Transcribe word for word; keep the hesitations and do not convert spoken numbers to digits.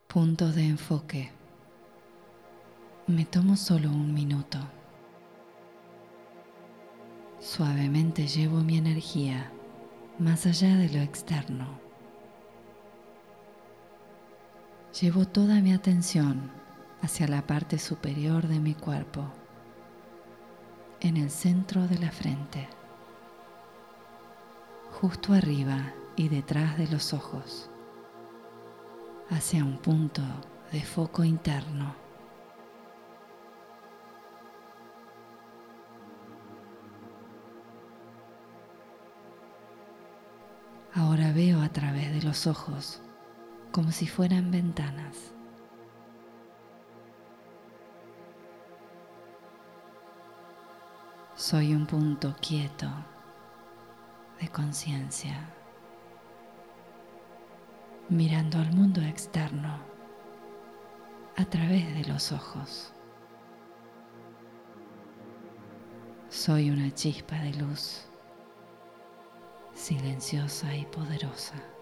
Punto de enfoque. Me tomo solo un minuto. Suavemente llevo mi energía más allá de lo externo. Llevo toda mi atención hacia la parte superior de mi cuerpo, en el centro de la frente, justo arriba y detrás de los ojos, hacia un punto de foco interno. Ahora veo a través de los ojos como si fueran ventanas. Soy un punto quieto de conciencia, mirando al mundo externo a través de los ojos. Soy una chispa de luz, silenciosa y poderosa.